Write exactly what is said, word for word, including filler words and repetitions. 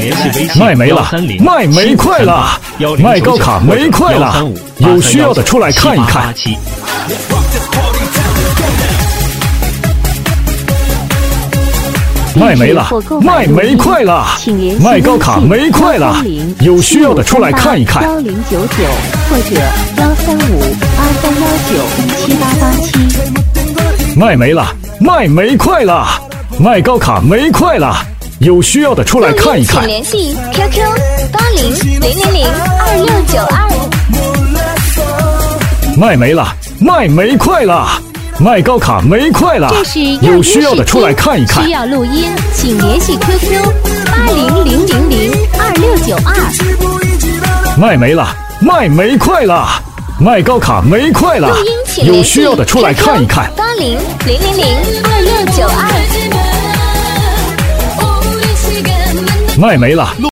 卖没了，卖没快了，卖高卡没快了，有需要的出来看一看。卖没了，卖没快了，卖高卡没快了，有需要的出来看一看。 幺零九九或者幺三五二三幺九七八八七。 卖没了，卖没快了，卖高卡没快了，有需要的出来看一看。 请联系 Q Q 八零零零零二六九二。 卖没了，卖没快了，卖高卡没快了，有需要的出来看一看。 需要录音，请联系 Q Q 八零零零零二六九二。 卖没了，卖没快了，卖高卡没快了，有需要的出来看一看。 八零零零零二六九二。 卖没了。